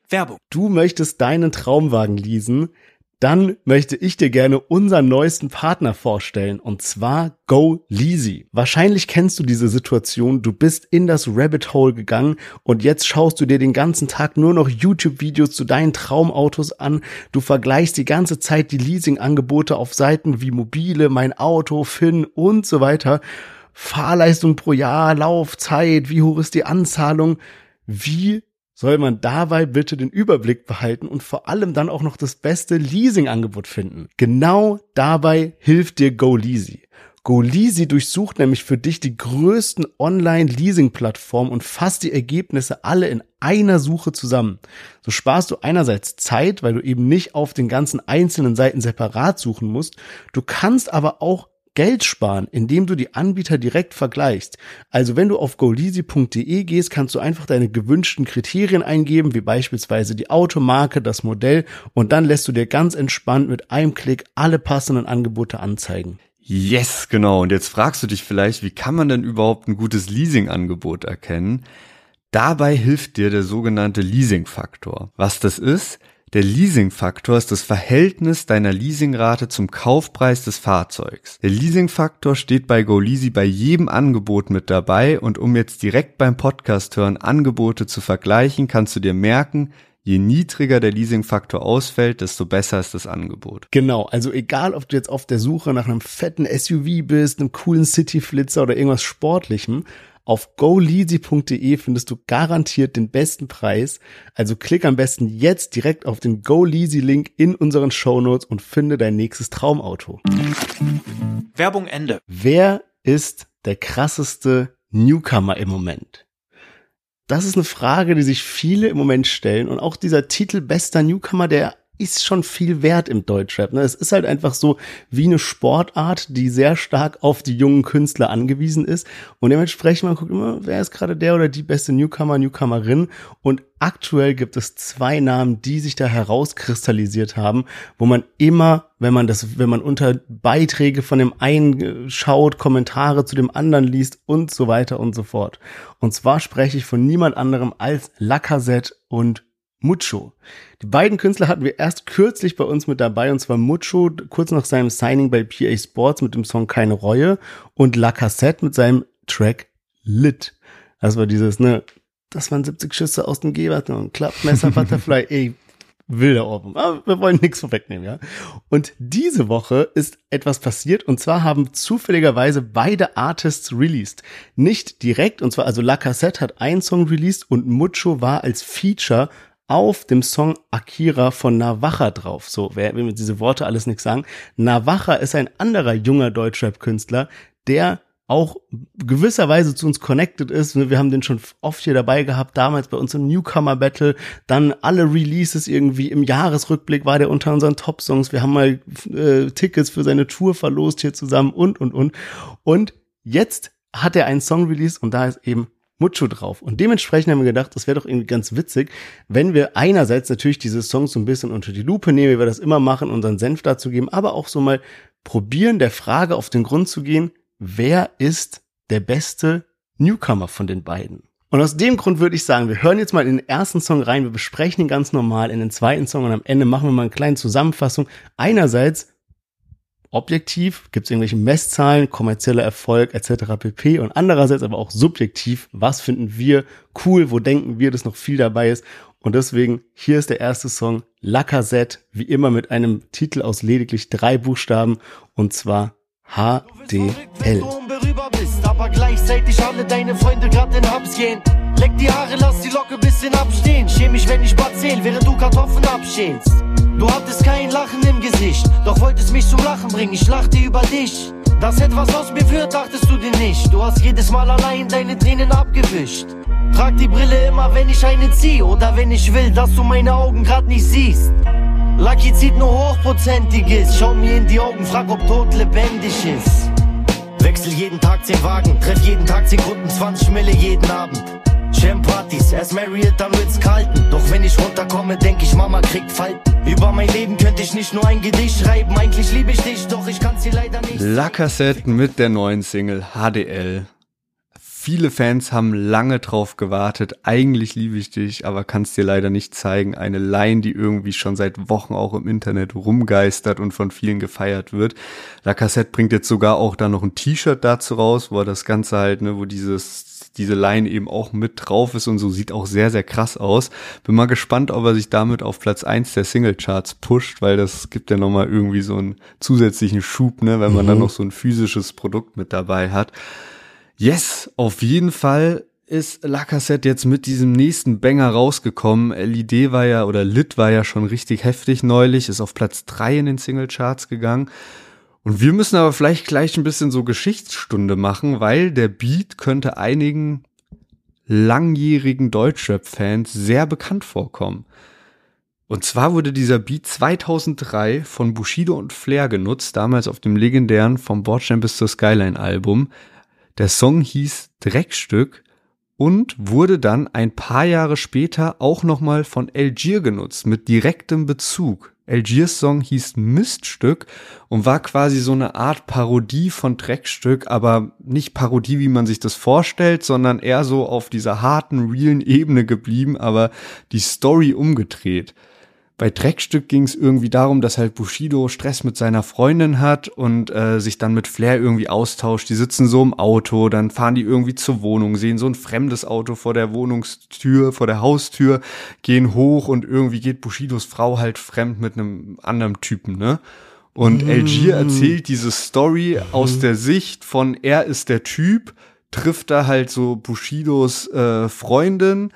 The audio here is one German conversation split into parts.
Werbung. Du möchtest deinen Traumwagen leasen? Dann möchte ich dir gerne unseren neuesten Partner vorstellen, und zwar GoLeasy. Wahrscheinlich kennst du diese Situation, du bist in das Rabbit Hole gegangen und jetzt schaust du dir den ganzen Tag nur noch YouTube-Videos zu deinen Traumautos an. Du vergleichst die ganze Zeit die Leasing-Angebote auf Seiten wie Mobile, Mein Auto, Finn und so weiter. Fahrleistung pro Jahr, Laufzeit, wie hoch ist die Anzahlung? Wie soll man dabei bitte den Überblick behalten und vor allem dann auch noch das beste Leasingangebot finden? Genau dabei hilft dir GoLeasy. GoLeasy durchsucht nämlich für dich die größten Online-Leasing-Plattformen und fasst die Ergebnisse alle in einer Suche zusammen. So sparst du einerseits Zeit, weil du eben nicht auf den ganzen einzelnen Seiten separat suchen musst. Du kannst aber auch Geld sparen, indem du die Anbieter direkt vergleichst. Also wenn du auf goleasy.de gehst, kannst du einfach deine gewünschten Kriterien eingeben, wie beispielsweise die Automarke, das Modell, und dann lässt du dir ganz entspannt mit einem Klick alle passenden Angebote anzeigen. Yes, genau. Und jetzt fragst du dich vielleicht, wie kann man denn überhaupt ein gutes Leasingangebot erkennen? Dabei hilft dir der sogenannte Leasingfaktor. Was das ist? Der Leasingfaktor ist das Verhältnis deiner Leasingrate zum Kaufpreis des Fahrzeugs. Der Leasingfaktor steht bei GoLeasy bei jedem Angebot mit dabei, und um jetzt direkt beim Podcast hören Angebote zu vergleichen, kannst du dir merken, je niedriger der Leasingfaktor ausfällt, desto besser ist das Angebot. Genau, also egal, ob du jetzt auf der Suche nach einem fetten SUV bist, einem coolen Cityflitzer oder irgendwas Sportlichem, auf goleasy.de findest du garantiert den besten Preis. Also klick am besten jetzt direkt auf den GoLeasy-Link in unseren Shownotes und finde dein nächstes Traumauto. Werbung Ende. Wer ist der krasseste Newcomer im Moment? Das ist eine Frage, die sich viele im Moment stellen, und auch dieser Titel bester Newcomer, der ist schon viel wert im Deutschrap. Es ist halt einfach so wie eine Sportart, die sehr stark auf die jungen Künstler angewiesen ist, und dementsprechend man guckt immer, wer ist gerade der oder die beste Newcomer, Newcomerin, und aktuell gibt es 2 Namen, die sich da herauskristallisiert haben, wo man immer, wenn man unter Beiträge von dem einen schaut, Kommentare zu dem anderen liest und so weiter und so fort. Und zwar spreche ich von niemand anderem als Lacazette und Mucho. Die beiden Künstler hatten wir erst kürzlich bei uns mit dabei, und zwar Mucho kurz nach seinem Signing bei PA Sports mit dem Song Keine Reue und Lacazette mit seinem Track Lit. Das war dieses, das waren 70 Schüsse aus dem Geber und Klappmesser, Butterfly, wilder Ohrwurm. Aber wir wollen nichts vorwegnehmen, ja. Und diese Woche ist etwas passiert, und zwar haben zufälligerweise beide Artists released. Nicht direkt, und zwar also Lacazette hat einen Song released und Mucho war als Feature auf dem Song Akira von Navaja drauf. So, wer will mit diese Worte alles nichts sagen? Navaja ist ein anderer junger Deutschrap-Künstler, der auch gewisserweise zu uns connected ist. Wir haben den schon oft hier dabei gehabt, damals bei uns im Newcomer-Battle, dann alle Releases irgendwie im Jahresrückblick war der unter unseren Top-Songs. Wir haben mal Tickets für seine Tour verlost hier zusammen und. Und jetzt hat er einen Song released, und da ist eben Mucho drauf. Und dementsprechend haben wir gedacht, das wäre doch irgendwie ganz witzig, wenn wir einerseits natürlich diese Songs so ein bisschen unter die Lupe nehmen, wie wir das immer machen, unseren Senf dazu geben, aber auch so mal probieren, der Frage auf den Grund zu gehen, wer ist der beste Newcomer von den beiden? Und aus dem Grund würde ich sagen, wir hören jetzt mal in den ersten Song rein, wir besprechen ihn ganz normal, in den zweiten Song, und am Ende machen wir mal eine kleine Zusammenfassung. Einerseits objektiv, gibt es irgendwelche Messzahlen, kommerzieller Erfolg etc. pp. Und andererseits aber auch subjektiv, was finden wir cool, wo denken wir, dass noch viel dabei ist. Und deswegen, hier ist der erste Song, Lacazette, wie immer mit einem Titel aus lediglich 3 Buchstaben, und zwar HDL. Aber gleichzeitig alle deine Freunde grad in Haps gehen. Leck die Haare, lass die Locke bisschen abstehen. Schäm mich, wenn ich erzähl, während du Kartoffeln abschälst. Du hattest kein Lachen im Gesicht, doch wolltest mich zum Lachen bringen, ich lachte über dich. Dass etwas aus mir führt, dachtest du dir nicht. Du hast jedes Mal allein deine Tränen abgewischt. Trag die Brille immer, wenn ich eine zieh, oder wenn ich will, dass du meine Augen grad nicht siehst. Lucky zieht nur Hochprozentiges, schau mir in die Augen, frag, ob tot lebendig ist. Wechsel jeden Tag 10 Wagen, treff jeden Tag 10 Kunden, 20 Mille jeden Abend. Champ-Partys, erst Marriott, dann wird's kalten. Doch wenn ich runterkomme, denk ich, Mama kriegt Falten. Über mein Leben könnte ich nicht nur ein Gedicht schreiben. Eigentlich liebe ich dich, doch ich kann's dir leider nicht. Lacazette mit der neuen Single HDL. viele Fans haben lange drauf gewartet. Eigentlich liebe ich dich, aber kann es dir leider nicht zeigen. Eine Line, die irgendwie schon seit Wochen auch im Internet rumgeistert und von vielen gefeiert wird. Lacazette bringt jetzt sogar auch da noch ein T-Shirt dazu raus, wo er das Ganze halt, ne, wo diese Line eben auch mit drauf ist und so, sieht auch sehr, sehr krass aus. Bin mal gespannt, ob er sich damit auf Platz 1 der Singlecharts pusht, weil das gibt ja nochmal irgendwie so einen zusätzlichen Schub, ne, wenn man dann noch so ein physisches Produkt mit dabei hat. Yes, auf jeden Fall ist Lacazette jetzt mit diesem nächsten Banger rausgekommen. Lit war ja schon richtig heftig neulich, ist auf Platz 3 in den Singlecharts gegangen. Und wir müssen aber vielleicht gleich ein bisschen so Geschichtsstunde machen, weil der Beat könnte einigen langjährigen Deutschrap-Fans sehr bekannt vorkommen. Und zwar wurde dieser Beat 2003 von Bushido und Flair genutzt, damals auf dem legendären Vom Bordstein bis zur Skyline Album. Der Song hieß Dreckstück und wurde dann ein paar Jahre später auch nochmal von Elgier genutzt, mit direktem Bezug. Elgiers Song hieß Miststück und war quasi so eine Art Parodie von Dreckstück, aber nicht Parodie, wie man sich das vorstellt, sondern eher so auf dieser harten, realen Ebene geblieben, aber die Story umgedreht. Bei Dreckstück ging es irgendwie darum, dass halt Bushido Stress mit seiner Freundin hat und sich dann mit Flair irgendwie austauscht. Die sitzen so im Auto, dann fahren die irgendwie zur Wohnung, sehen so ein fremdes Auto vor der Wohnungstür, vor der Haustür, gehen hoch und irgendwie geht Bushidos Frau halt fremd mit einem anderen Typen, ne? Und Elgier erzählt diese Story aus der Sicht von, er ist der Typ, trifft da halt so Bushidos Freundin,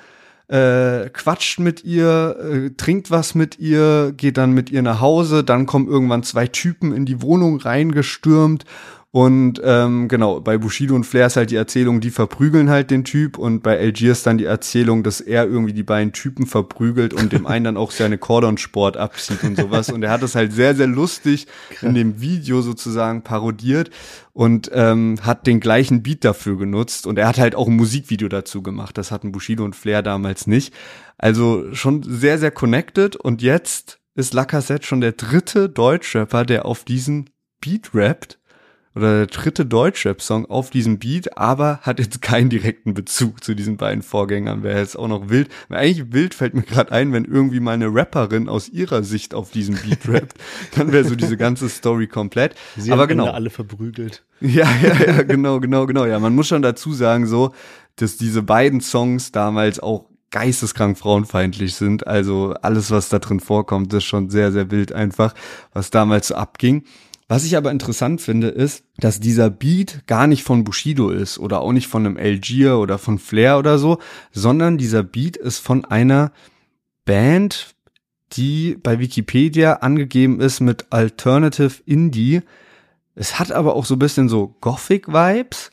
quatscht mit ihr, trinkt was mit ihr, geht dann mit ihr nach Hause, dann kommen irgendwann 2 Typen in die Wohnung reingestürmt und genau, bei Bushido und Flair ist halt die Erzählung, die verprügeln halt den Typ und bei Elgier ist dann die Erzählung, dass er irgendwie die beiden Typen verprügelt und dem einen dann auch seine Cordon-Sport abzieht und sowas und er hat es halt sehr, sehr lustig in dem Video sozusagen parodiert und hat den gleichen Beat dafür genutzt und er hat halt auch ein Musikvideo dazu gemacht, das hatten Bushido und Flair damals nicht, also schon sehr, sehr connected und jetzt ist Lacazette schon der 3. Deutschrapper, der auf diesen Beat rappt, oder der 3. Deutschrap-Song auf diesem Beat, aber hat jetzt keinen direkten Bezug zu diesen beiden Vorgängern. Wäre jetzt auch noch wild. Eigentlich wild fällt mir gerade ein, wenn irgendwie mal eine Rapperin aus ihrer Sicht auf diesem Beat rappt, dann wäre so diese ganze Story komplett. Sie aber haben genau. alle verprügelt. Ja, genau. Ja, man muss schon dazu sagen so, dass diese beiden Songs damals auch geisteskrank frauenfeindlich sind. Also alles, was da drin vorkommt, ist schon sehr, sehr wild einfach, was damals so abging. Was ich aber interessant finde, ist, dass dieser Beat gar nicht von Bushido ist oder auch nicht von einem Elgier oder von Flair oder so, sondern dieser Beat ist von einer Band, die bei Wikipedia angegeben ist mit Alternative Indie. Es hat aber auch so ein bisschen so Gothic-Vibes.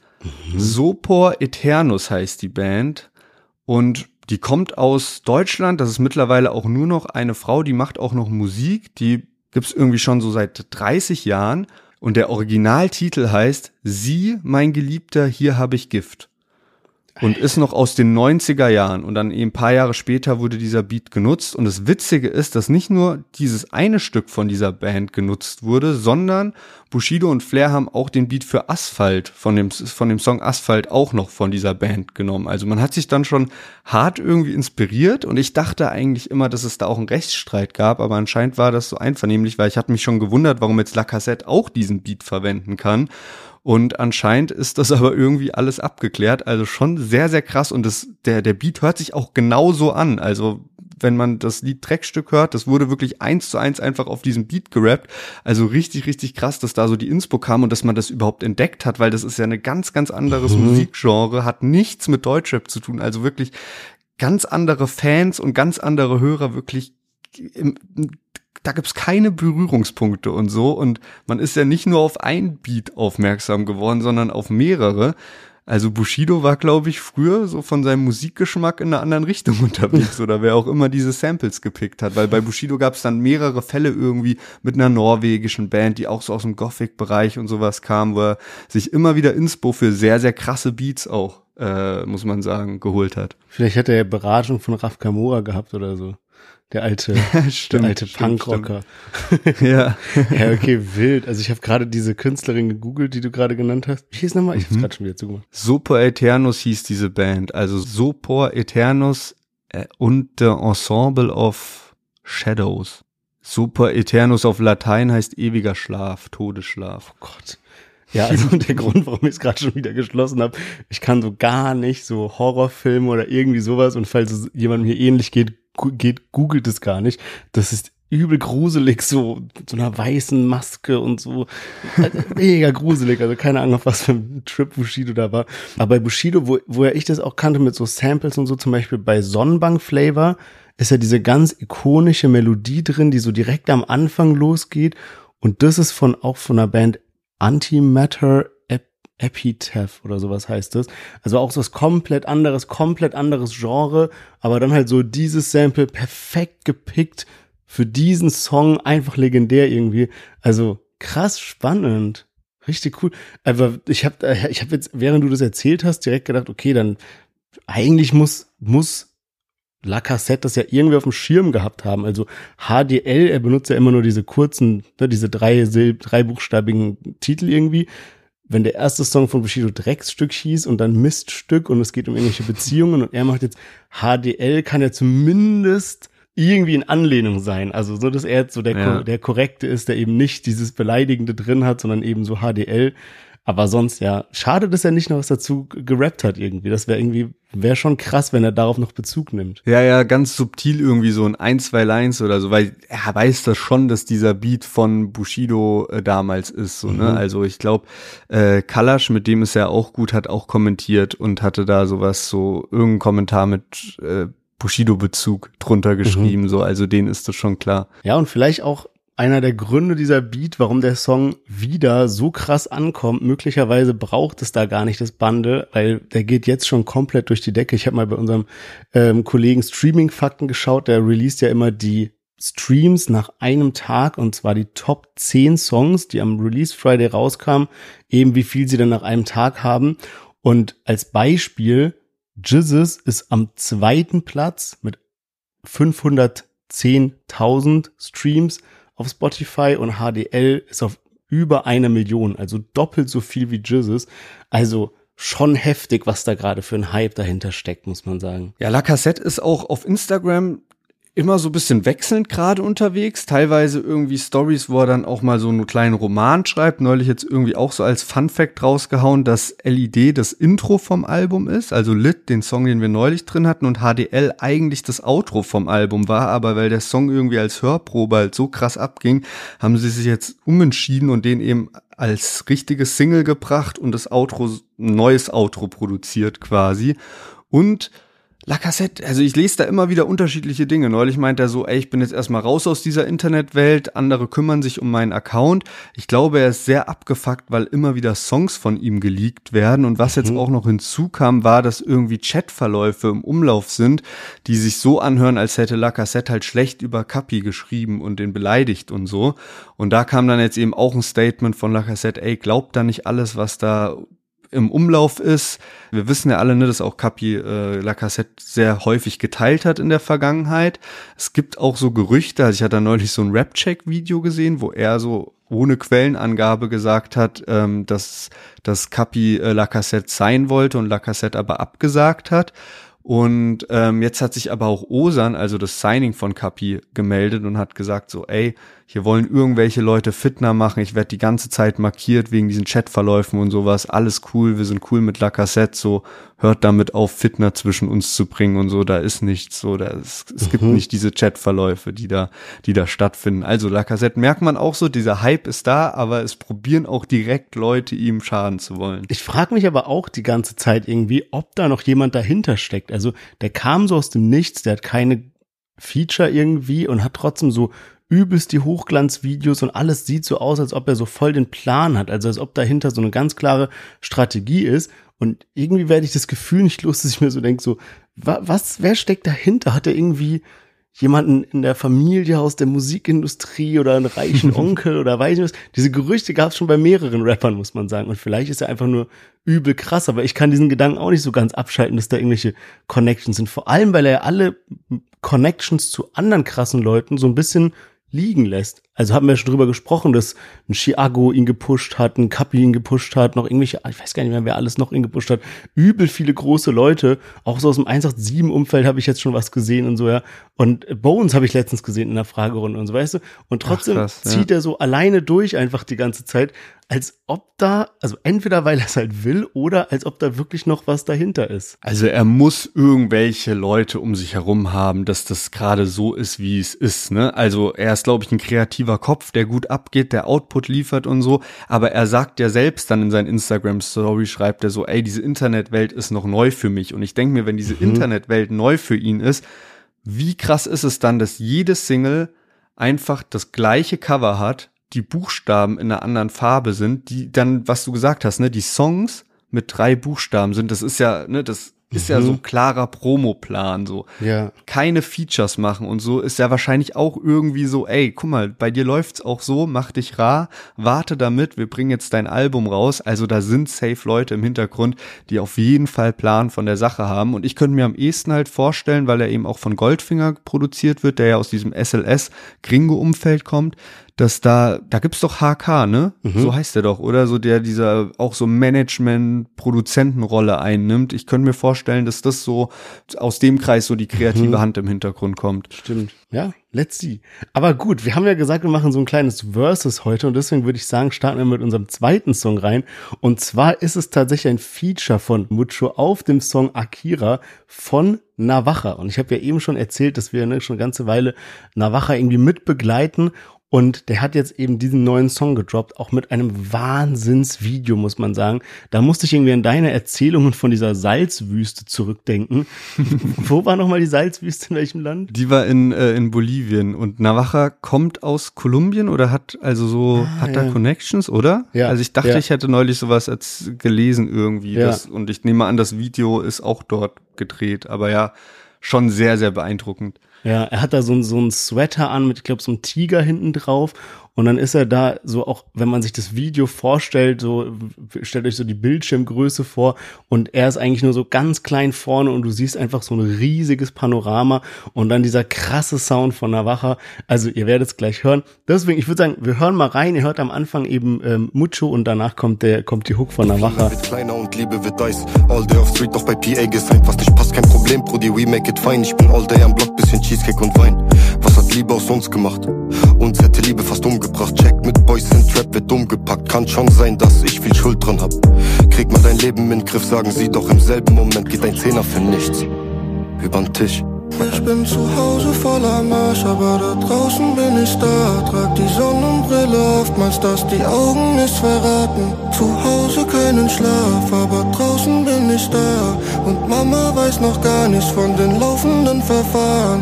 Sopor Eternus heißt die Band und die kommt aus Deutschland. Das ist mittlerweile auch nur noch eine Frau, die macht auch noch Musik, die gibt's irgendwie schon so seit 30 Jahren und der Originaltitel heißt Sie, mein Geliebter, hier habe ich Gift und ist noch aus den 90er Jahren und dann eben ein paar Jahre später wurde dieser Beat genutzt und das Witzige ist, dass nicht nur dieses eine Stück von dieser Band genutzt wurde, sondern Bushido und Flair haben auch den Beat für Asphalt von dem Song Asphalt auch noch von dieser Band genommen. Also man hat sich dann schon hart irgendwie inspiriert und ich dachte eigentlich immer, dass es da auch einen Rechtsstreit gab, aber anscheinend war das so einvernehmlich, weil ich hatte mich schon gewundert, warum jetzt Lacazette auch diesen Beat verwenden kann. Und anscheinend ist das aber irgendwie alles abgeklärt, also schon sehr, sehr krass und der Beat hört sich auch genauso an, also wenn man das Lied Dreckstück hört, das wurde wirklich 1:1 einfach auf diesem Beat gerappt, also richtig, richtig krass, dass da so die Inspo kam und dass man das überhaupt entdeckt hat, weil das ist ja eine ganz, ganz anderes Musikgenre, hat nichts mit Deutschrap zu tun, also wirklich ganz andere Fans und ganz andere Hörer, wirklich da gibt's keine Berührungspunkte und so und man ist ja nicht nur auf ein Beat aufmerksam geworden, sondern auf mehrere. Also Bushido war, glaube ich, früher so von seinem Musikgeschmack in einer anderen Richtung unterwegs oder wer auch immer diese Samples gepickt hat, weil bei Bushido gab's dann mehrere Fälle irgendwie mit einer norwegischen Band, die auch so aus dem Gothic-Bereich und sowas kam, wo er sich immer wieder Inspo für sehr, sehr krasse Beats auch, muss man sagen, geholt hat. Vielleicht hat er ja Beratung von Raf Kamora gehabt oder so. Der alte Punkrocker. Ja. Ja, okay, wild. Also ich habe gerade diese Künstlerin gegoogelt, die du gerade genannt hast. Wie hieß nochmal? Ich hab's gerade schon wieder zugemacht. Sopor Aeternus hieß diese Band. Also Sopor Aeternus und The Ensemble of Shadows. Sopor Aeternus auf Latein heißt ewiger Schlaf, Todesschlaf. Oh Gott. Ja, also der Grund, warum ich es gerade schon wieder geschlossen habe, ich kann so gar nicht so Horrorfilme oder irgendwie sowas, und falls es jemandem hier ähnlich geht, googelt es gar nicht. Das ist übel gruselig, so mit so einer weißen Maske und so. Mega gruselig, also keine Ahnung, auf was für ein Trip Bushido da war. Aber bei Bushido, woher ich das auch kannte mit so Samples und so, zum Beispiel bei Sonnenbank Flavor, ist ja diese ganz ikonische Melodie drin, die so direkt am Anfang losgeht. Und das ist auch von der Band Antimatter Epitaph oder sowas heißt das. Also auch so was komplett anderes Genre, aber dann halt so dieses Sample perfekt gepickt für diesen Song, einfach legendär irgendwie. Also krass spannend. Richtig cool. Aber ich hab jetzt, während du das erzählt hast, direkt gedacht, okay, dann eigentlich muss Lacazette das ja irgendwie auf dem Schirm gehabt haben. Also HDL, er benutzt ja immer nur diese kurzen, diese dreibuchstabigen Titel irgendwie. Wenn der erste Song von Bushido Drecksstück hieß und dann Miststück und es geht um irgendwelche Beziehungen und er macht jetzt HDL, kann ja zumindest irgendwie in Anlehnung sein. Also so, dass er jetzt so der Korrekte ist, der eben nicht dieses Beleidigende drin hat, sondern eben so HDL. Aber sonst, ja, schade, dass er nicht noch was dazu gerappt hat irgendwie. Das wäre schon krass, wenn er darauf noch Bezug nimmt. Ja, ganz subtil irgendwie so ein 2 Lines oder so, weil er weiß das schon, dass dieser Beat von Bushido damals ist, so, ne? Also ich glaube, Kalash, mit dem es ja auch gut, hat auch kommentiert und hatte da irgendeinen Kommentar mit Bushido-Bezug drunter geschrieben, so, also denen ist das schon klar. Ja, und vielleicht auch einer der Gründe dieser Beat, warum der Song wieder so krass ankommt. Möglicherweise braucht es da gar nicht das Bundle, weil der geht jetzt schon komplett durch die Decke. Ich habe mal bei unserem Kollegen Streaming-Fakten geschaut, der released ja immer die Streams nach einem Tag, und zwar die Top 10 Songs, die am Release Friday rauskamen, eben wie viel sie dann nach einem Tag haben. Und als Beispiel, Jizzes ist am 2. Platz mit 510.000 Streams auf Spotify und HDL ist auf über 1 Million, also doppelt so viel wie Jizzes. Also schon heftig, was da gerade für ein Hype dahinter steckt, muss man sagen. Ja, Lacazette ist auch auf Instagram immer so ein bisschen wechselnd gerade unterwegs, teilweise irgendwie Stories, wo er dann auch mal so einen kleinen Roman schreibt, neulich jetzt irgendwie auch so als Funfact rausgehauen, dass LED das Intro vom Album ist, also Lit, den Song, den wir neulich drin hatten, und HDL eigentlich das Outro vom Album war, aber weil der Song irgendwie als Hörprobe halt so krass abging, haben sie sich jetzt umentschieden und den eben als richtiges Single gebracht und das Outro, ein neues Outro produziert quasi. Und Lacazette, also ich lese da immer wieder unterschiedliche Dinge. Neulich meint er so, ich bin jetzt erstmal raus aus dieser Internetwelt, andere kümmern sich um meinen Account. Ich glaube, er ist sehr abgefuckt, weil immer wieder Songs von ihm geleakt werden. Und was jetzt auch noch hinzukam, war, dass irgendwie Chatverläufe im Umlauf sind, die sich so anhören, als hätte Lacazette halt schlecht über Kapi geschrieben und den beleidigt und so. Und da kam dann jetzt eben auch ein Statement von Lacazette, glaubt da nicht alles, was da im Umlauf ist. Wir wissen ja alle, ne, dass auch Kapi Lacazette sehr häufig geteilt hat in der Vergangenheit. Es gibt auch so Gerüchte, also ich hatte da neulich so ein Rap-Check-Video gesehen, wo er so ohne Quellenangabe gesagt hat, dass Kapi Lacazette sein wollte und Lacazette aber abgesagt hat. Und jetzt hat sich aber auch Ozan, also das Signing von Kapi, gemeldet und hat gesagt so, hier wollen irgendwelche Leute Fitner machen, ich werde die ganze Zeit markiert wegen diesen Chatverläufen und sowas, alles cool, wir sind cool mit Lacazette, so, hört damit auf, Fitner zwischen uns zu bringen und so, da ist nichts, so, es gibt nicht diese Chatverläufe, die da stattfinden. Also Lacazette merkt man auch so, dieser Hype ist da, aber es probieren auch direkt Leute, ihm schaden zu wollen. Ich frage mich aber auch die ganze Zeit irgendwie, ob da noch jemand dahinter steckt. Also der kam so aus dem Nichts, der hat keine Feature irgendwie und hat trotzdem so übelst die Hochglanzvideos und alles sieht so aus, als ob er so voll den Plan hat, also als ob dahinter so eine ganz klare Strategie ist. Und irgendwie werde ich das Gefühl nicht los, dass ich mir so denke, so, wer steckt dahinter? Hat er irgendwie jemanden in der Familie aus der Musikindustrie oder einen reichen Onkel oder weiß ich was. Diese Gerüchte gab es schon bei mehreren Rappern, muss man sagen. Und vielleicht ist er einfach nur übel krass, aber ich kann diesen Gedanken auch nicht so ganz abschalten, dass da irgendwelche Connections sind. Vor allem, weil er alle Connections zu anderen krassen Leuten so ein bisschen liegen lässt. Also haben wir schon drüber gesprochen, dass ein Chiago ihn gepusht hat, ein Kapi ihn gepusht hat, noch irgendwelche, ich weiß gar nicht mehr, wer alles noch ihn gepusht hat. Übel viele große Leute, auch so aus dem 187-Umfeld habe ich jetzt schon was gesehen und so, ja. Und Bones habe ich letztens gesehen in der Fragerunde und so, weißt du. Und trotzdem krass, ja. zieht er so alleine durch einfach die ganze Zeit, als ob da, also entweder weil er es halt will oder als ob da wirklich noch was dahinter ist. Also er muss irgendwelche Leute um sich herum haben, dass das gerade so ist, wie es ist, ne? Also er ist, glaube ich, ein kreativer Kopf, der gut abgeht, der Output liefert und so, aber er sagt ja selbst dann in seinen Instagram-Story, schreibt er so, ey, diese Internetwelt ist noch neu für mich. Und ich denke mir, wenn diese Internetwelt neu für ihn ist, wie krass ist es dann, dass jede Single einfach das gleiche Cover hat, die Buchstaben in einer anderen Farbe sind, die dann, was du gesagt hast, ne, die Songs mit 3 Buchstaben sind, das ist ja, ne, das ist ja so ein klarer Promoplan, so. Ja. Keine Features machen und so ist ja wahrscheinlich auch irgendwie so, ey, guck mal, bei dir läuft's auch so, mach dich rar, warte damit, wir bringen jetzt dein Album raus. Also da sind safe Leute im Hintergrund, die auf jeden Fall Plan von der Sache haben. Und ich könnte mir am ehesten halt vorstellen, weil er eben auch von Goldfinger produziert wird, der ja aus diesem SLS-Gringo-Umfeld kommt, dass da gibt's doch HK, ne? So heißt der doch, oder? So der dieser auch so Management-Produzentenrolle einnimmt. Ich könnte mir vorstellen, dass das so aus dem Kreis so die kreative Hand im Hintergrund kommt. Stimmt. Ja, let's see. Aber gut, wir haben ja gesagt, wir machen so ein kleines Versus heute und deswegen würde ich sagen, starten wir mit unserem zweiten Song rein. Und zwar ist es tatsächlich ein Feature von Mucho auf dem Song Akira von Navaja. Und ich habe ja eben schon erzählt, dass wir schon eine ganze Weile Navaja irgendwie mitbegleiten. Und der hat jetzt eben diesen neuen Song gedroppt, auch mit einem Wahnsinnsvideo, muss man sagen. Da musste ich irgendwie an deine Erzählungen von dieser Salzwüste zurückdenken. Wo war nochmal die Salzwüste, in welchem Land? Die war in Bolivien und Navaja kommt aus Kolumbien oder hat da Connections, oder? Ja. Also ich dachte, ich hätte neulich sowas gelesen irgendwie. Ja. Und ich nehme an, das Video ist auch dort gedreht, aber ja, schon sehr, sehr beeindruckend. Ja, er hat da so einen Sweater an mit, ich glaube, so einem Tiger hinten drauf. Und dann ist er da so auch, wenn man sich das Video vorstellt, so stellt euch so die Bildschirmgröße vor und er ist eigentlich nur so ganz klein vorne und du siehst einfach so ein riesiges Panorama und dann dieser krasse Sound von Navaja. Also ihr werdet es gleich hören. Deswegen, ich würde sagen, wir hören mal rein. Ihr hört am Anfang eben Mucho und danach kommt die Hook von Navaja. Wird kleiner und Liebe wird Eis. All day auf Street, doch bei PA gesigned. Was nicht passt, kein Problem, Brudi, we make it fine. Ich bin all day am Block, bisschen Cheesecake und Wein. Was hat Liebe aus uns gemacht? Uns hätte Liebe fast umgebracht. Check mit Boys in Trap wird umgepackt. Kann schon sein, dass ich viel Schuld dran hab. Krieg mal dein Leben in den Griff, sagen sie, doch im selben Moment geht ein Zehner für nichts übern Tisch. Ich bin zu Hause voller Marsch, aber da draußen bin ich da. Trag die Sonnenbrille oftmals, dass die Augen nichts verraten. Zu Hause keinen Schlaf, aber draußen bin ich da. Und Mama weiß noch gar nichts von den laufenden Verfahren.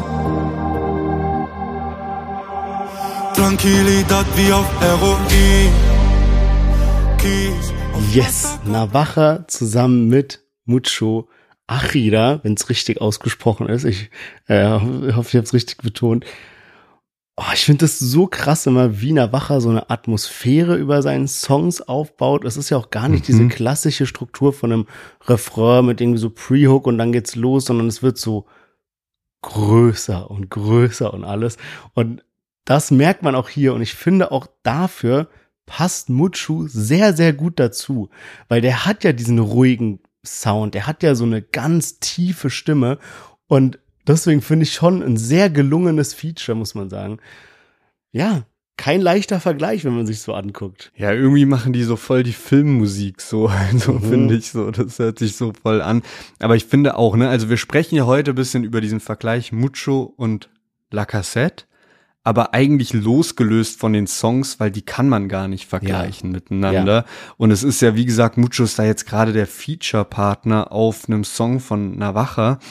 Tranquilidad wie auf Heroin. Yes, Navaja zusammen mit Mucho Akira, wenn es richtig ausgesprochen ist. Ich hoffe, ich habe es richtig betont. Oh, ich finde das so krass immer, wie Navaja so eine Atmosphäre über seinen Songs aufbaut. Es ist ja auch gar nicht diese klassische Struktur von einem Refrain mit irgendwie so Pre-Hook und dann geht's los, sondern es wird so größer und alles. Und das merkt man auch hier und ich finde auch dafür passt Mucho sehr, sehr gut dazu, weil der hat ja diesen ruhigen Sound, der hat ja so eine ganz tiefe Stimme und deswegen finde ich schon ein sehr gelungenes Feature, muss man sagen. Ja, kein leichter Vergleich, wenn man sich so anguckt. Ja, irgendwie machen die so voll die Filmmusik so finde ich so, das hört sich so voll an. Aber ich finde auch, ne, also wir sprechen ja heute ein bisschen über diesen Vergleich Mucho und La Cassette, aber eigentlich losgelöst von den Songs, weil die kann man gar nicht vergleichen miteinander. Ja. Und es ist ja, wie gesagt, Mucho ist da jetzt gerade der Feature-Partner auf einem Song von Navaja.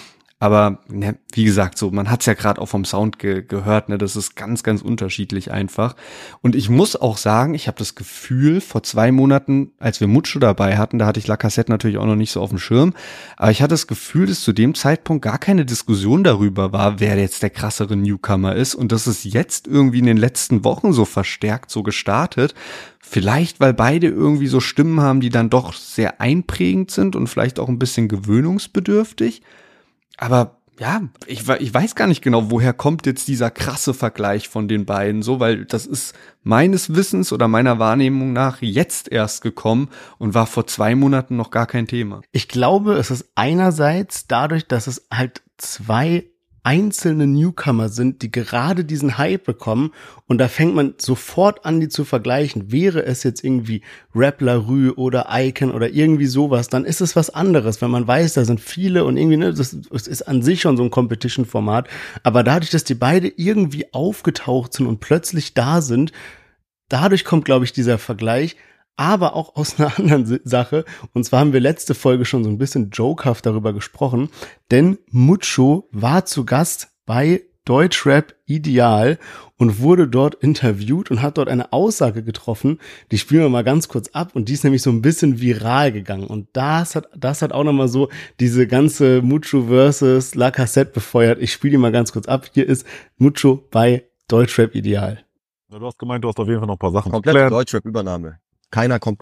Aber ne, wie gesagt, so man hat's ja gerade auch vom Sound gehört, ne, das ist ganz, ganz unterschiedlich einfach. Und ich muss auch sagen, ich habe das Gefühl, vor 2 Monaten, als wir Mucho dabei hatten, da hatte ich La Cassette natürlich auch noch nicht so auf dem Schirm, aber ich hatte das Gefühl, dass zu dem Zeitpunkt gar keine Diskussion darüber war, wer jetzt der krassere Newcomer ist, und das ist jetzt irgendwie in den letzten Wochen so verstärkt so gestartet. Vielleicht, weil beide irgendwie so Stimmen haben, die dann doch sehr einprägend sind und vielleicht auch ein bisschen gewöhnungsbedürftig. Aber ja, ich weiß gar nicht genau, woher kommt jetzt dieser krasse Vergleich von den beiden so, weil das ist meines Wissens oder meiner Wahrnehmung nach jetzt erst gekommen und war vor 2 Monaten noch gar kein Thema. Ich glaube, es ist einerseits dadurch, dass es halt 2 einzelne Newcomer sind, die gerade diesen Hype bekommen, und da fängt man sofort an, die zu vergleichen. Wäre es jetzt irgendwie Rap La Rue oder Icon oder irgendwie sowas, dann ist es was anderes, wenn man weiß, da sind viele und irgendwie, ne, das ist an sich schon so ein Competition-Format, aber dadurch, dass die beide irgendwie aufgetaucht sind und plötzlich da sind, dadurch kommt, glaube ich, dieser Vergleich. Aber auch aus einer anderen Sache, und zwar haben wir letzte Folge schon so ein bisschen jokehaft darüber gesprochen, denn Mucho war zu Gast bei Deutschrap Ideal und wurde dort interviewt und hat dort eine Aussage getroffen, die spielen wir mal ganz kurz ab, und die ist nämlich so ein bisschen viral gegangen, und das hat auch nochmal so diese ganze Mucho versus La Cassette befeuert. Ich spiele die mal ganz kurz ab. Hier ist Mucho bei Deutschrap Ideal. Ja, du hast gemeint, du hast auf jeden Fall noch ein paar Sachen Komplette zu klären. Deutschrap-Übernahme. Keiner kommt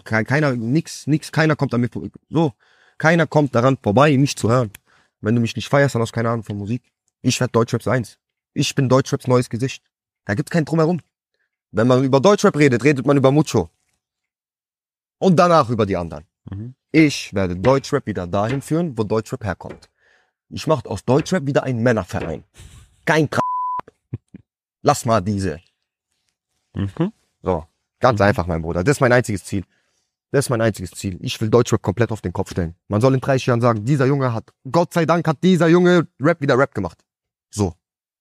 daran vorbei, mich zu hören. Wenn du mich nicht feierst, dann hast du keine Ahnung von Musik. Ich werde Deutschraps 1. Ich bin Deutschraps neues Gesicht. Da gibt's kein Drumherum. Wenn man über Deutschrap redet man über Mucho. Und danach über die anderen. Ich werde Deutschrap wieder dahin führen, wo Deutschrap herkommt. Ich mache aus Deutschrap wieder einen Männerverein. Kein Lass mal diese. So. Ganz einfach, mein Bruder. Das ist mein einziges Ziel. Ich will Deutschrap komplett auf den Kopf stellen. Man soll in 30 Jahren sagen, Gott sei Dank hat dieser Junge wieder Rap gemacht. So.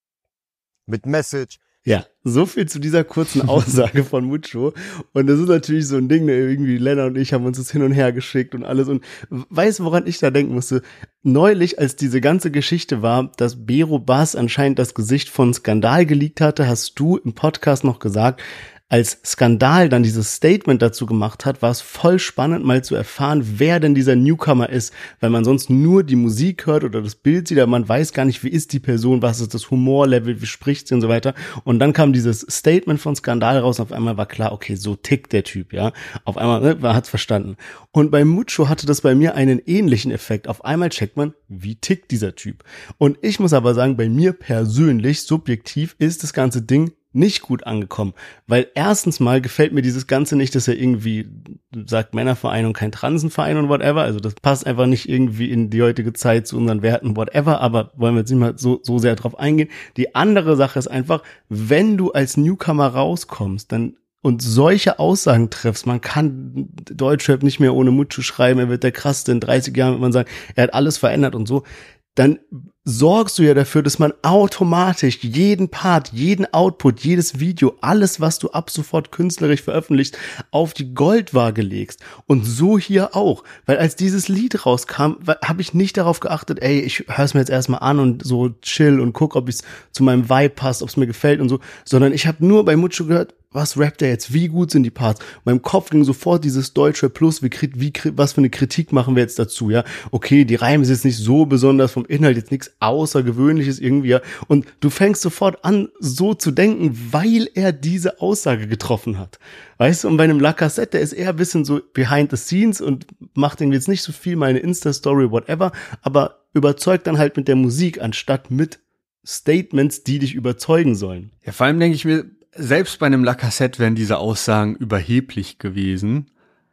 Mit Message. Ja, so viel zu dieser kurzen Aussage von Mucho. Und das ist natürlich so ein Ding, ne, irgendwie Lena und ich haben uns das hin und her geschickt und alles. Und weißt du, woran ich da denken musste? Neulich, als diese ganze Geschichte war, dass Bero Bass anscheinend das Gesicht von Skandal geleakt hatte, hast du im Podcast noch gesagt, als Skandal dann dieses Statement dazu gemacht hat, war es voll spannend, mal zu erfahren, wer denn dieser Newcomer ist, weil man sonst nur die Musik hört oder das Bild sieht, aber man weiß gar nicht, wie ist die Person, was ist das Humorlevel, wie spricht sie und so weiter. Und dann kam dieses Statement von Skandal raus, und auf einmal war klar, okay, so tickt der Typ, ja. Auf einmal, ne, man hat's verstanden. Und bei Mucho hatte das bei mir einen ähnlichen Effekt. Auf einmal checkt man, wie tickt dieser Typ. Und ich muss aber sagen, bei mir persönlich, subjektiv, ist das ganze Ding nicht gut angekommen, weil erstens mal gefällt mir dieses Ganze nicht, dass er irgendwie sagt Männerverein und kein Transenverein und whatever, also das passt einfach nicht irgendwie in die heutige Zeit zu unseren Werten, whatever, aber wollen wir jetzt nicht mal so sehr drauf eingehen. Die andere Sache ist einfach, wenn du als Newcomer rauskommst, dann und solche Aussagen triffst, man kann Deutschrap nicht mehr ohne Mucho schreiben, er wird der krasseste, in 30 Jahren wird man sagen, er hat alles verändert und so, dann sorgst du ja dafür, dass man automatisch jeden Part, jeden Output, jedes Video, alles, was du ab sofort künstlerisch veröffentlichst, auf die Goldwaage legst. Und so hier auch. Weil als dieses Lied rauskam, habe ich nicht darauf geachtet, ey, ich höre es mir jetzt erstmal an und so chill und guck, ob es zu meinem Vibe passt, ob es mir gefällt und so, sondern ich habe nur bei Mucho gehört, was rappt er jetzt, wie gut sind die Parts? Meinem Kopf ging sofort dieses Deutsche Plus, was für eine Kritik machen wir jetzt dazu, ja? Okay, die Reime sind jetzt nicht so besonders, vom Inhalt jetzt nichts Außergewöhnliches irgendwie, ja? Und du fängst sofort an, so zu denken, weil er diese Aussage getroffen hat. Weißt du, und bei einem La Cassette, der ist eher ein bisschen so behind the scenes und macht irgendwie jetzt nicht so viel, meine Insta-Story, whatever, aber überzeugt dann halt mit der Musik, anstatt mit Statements, die dich überzeugen sollen. Ja, vor allem denke ich mir, selbst bei einem La Cassette wären diese Aussagen überheblich gewesen,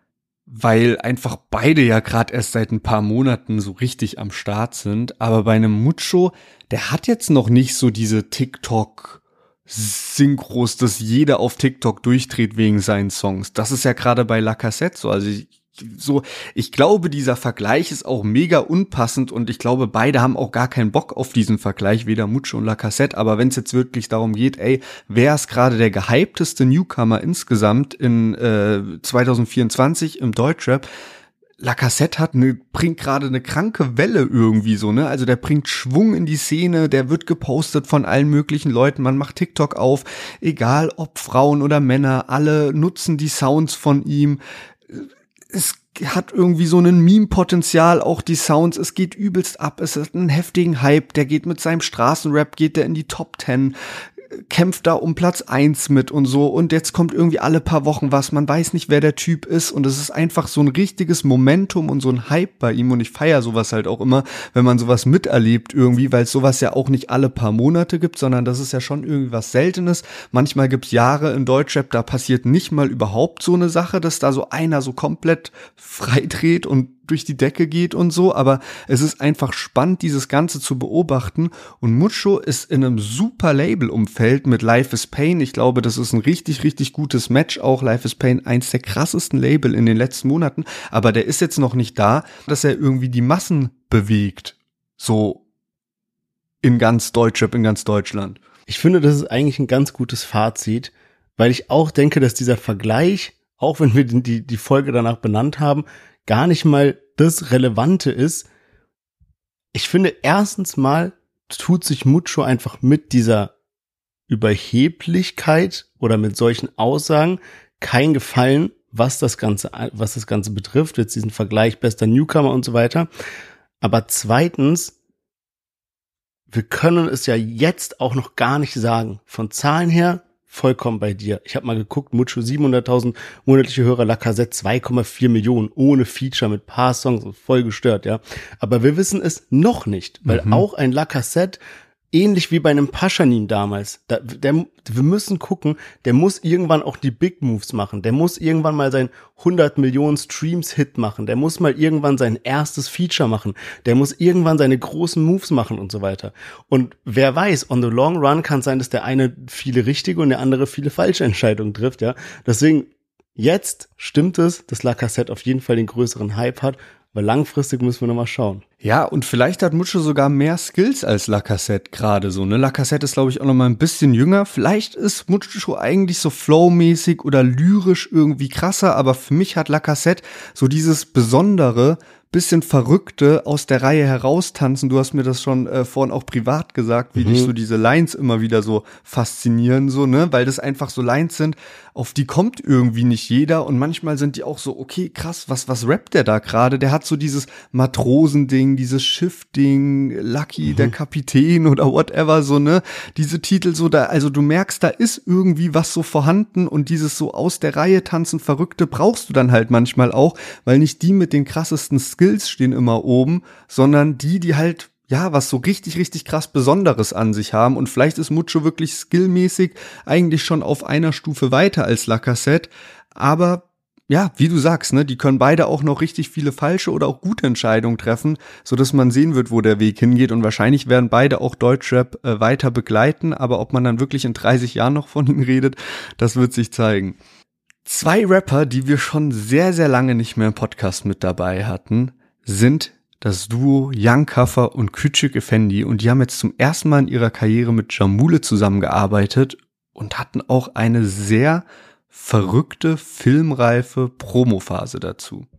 weil einfach beide ja gerade erst seit ein paar Monaten so richtig am Start sind. Aber bei einem Mucho, der hat jetzt noch nicht so diese TikTok-Synchros, dass jeder auf TikTok durchdreht wegen seinen Songs. Das ist ja gerade bei La Cassette so. Also ich glaube, dieser Vergleich ist auch mega unpassend und ich glaube, beide haben auch gar keinen Bock auf diesen Vergleich, weder Mucho und La Cassette, aber wenn es jetzt wirklich darum geht, ey, wer ist gerade der gehypteste Newcomer insgesamt in 2024 im Deutschrap, Lacazette bringt gerade eine kranke Welle irgendwie so, ne? Also der bringt Schwung in die Szene, der wird gepostet von allen möglichen Leuten, man macht TikTok auf, egal ob Frauen oder Männer, alle nutzen die Sounds von ihm. Es hat irgendwie so ein Meme-Potenzial, auch die Sounds, es geht übelst ab, es hat einen heftigen Hype, der geht mit seinem Straßenrap, geht der in die Top 10, kämpft da um Platz 1 mit und so und jetzt kommt irgendwie alle paar Wochen was, man weiß nicht, wer der Typ ist und es ist einfach so ein richtiges Momentum und so ein Hype bei ihm und ich feiere sowas halt auch immer, wenn man sowas miterlebt irgendwie, weil es sowas ja auch nicht alle paar Monate gibt, sondern das ist ja schon irgendwie was Seltenes. Manchmal gibt's Jahre in Deutschrap, da passiert nicht mal überhaupt so eine Sache, dass da so einer so komplett freidreht und durch die Decke geht und so, aber es ist einfach spannend, dieses Ganze zu beobachten und Mucho ist in einem super Label-Umfeld mit Life is Pain. Ich glaube, das ist ein richtig, richtig gutes Match auch. Life is Pain, eins der krassesten Label in den letzten Monaten, aber der ist jetzt noch nicht da, dass er irgendwie die Massen bewegt, so in ganz Deutschrap, in ganz Deutschland. Ich finde, das ist eigentlich ein ganz gutes Fazit, weil ich auch denke, dass dieser Vergleich, auch wenn wir die Folge danach benannt haben, gar nicht mal das Relevante ist. Ich finde, erstens mal tut sich Mucho einfach mit dieser Überheblichkeit oder mit solchen Aussagen kein Gefallen, was das Ganze betrifft, jetzt diesen Vergleich bester Newcomer und so weiter. Aber zweitens, wir können es ja jetzt auch noch gar nicht sagen. Von Zahlen her vollkommen bei dir. Ich habe mal geguckt, Mucho 700.000 monatliche Hörer, Lacazette 2,4 Millionen, ohne Feature, mit paar Songs, voll gestört, ja. Aber wir wissen es noch nicht, weil auch ein Lacazette, ähnlich wie bei einem Paschanin damals, wir müssen gucken, der muss irgendwann auch die Big Moves machen, der muss irgendwann mal sein 100 Millionen Streams Hit machen, der muss mal irgendwann sein erstes Feature machen, der muss irgendwann seine großen Moves machen und so weiter. Und wer weiß, on the long run kann es sein, dass der eine viele richtige und der andere viele falsche Entscheidungen trifft, ja. Deswegen, jetzt stimmt es, dass Lacazette auf jeden Fall den größeren Hype hat, weil langfristig müssen wir nochmal schauen. Ja, und vielleicht hat Mucho sogar mehr Skills als Lacazette gerade so, ne? Lacazette ist, glaube ich, auch noch mal ein bisschen jünger. Vielleicht ist Mucho eigentlich so flowmäßig oder lyrisch irgendwie krasser, aber für mich hat Lacazette so dieses besondere, bisschen Verrückte aus der Reihe heraustanzen. Du hast mir das schon vorhin auch privat gesagt, wie dich so diese Lines immer wieder so faszinieren, so, ne? Weil das einfach so Lines sind, auf die kommt irgendwie nicht jeder und manchmal sind die auch so, okay, krass, was rappt der da gerade? Der hat so dieses Matrosending, dieses Schiffding, Lucky, der Kapitän oder whatever, so, ne? Diese Titel so, da, also du merkst, da ist irgendwie was so vorhanden und dieses so aus der Reihe tanzen Verrückte brauchst du dann halt manchmal auch, weil nicht die mit den krassesten Skills stehen immer oben, sondern die halt, ja, was so richtig, richtig krass Besonderes an sich haben. Und vielleicht ist Mucho wirklich skillmäßig eigentlich schon auf einer Stufe weiter als Lacazette. Aber ja, wie du sagst, ne, die können beide auch noch richtig viele falsche oder auch gute Entscheidungen treffen, sodass man sehen wird, wo der Weg hingeht. Und wahrscheinlich werden beide auch Deutschrap weiter begleiten. Aber ob man dann wirklich in 30 Jahren noch von ihnen redet, das wird sich zeigen. 2 Rapper, die wir schon sehr, sehr lange nicht mehr im Podcast mit dabei hatten, sind das Duo Young Kaffer und Küçük Efendi. Und die haben jetzt zum ersten Mal in ihrer Karriere mit Jamule zusammengearbeitet und hatten auch eine sehr verrückte, filmreife Promophase dazu.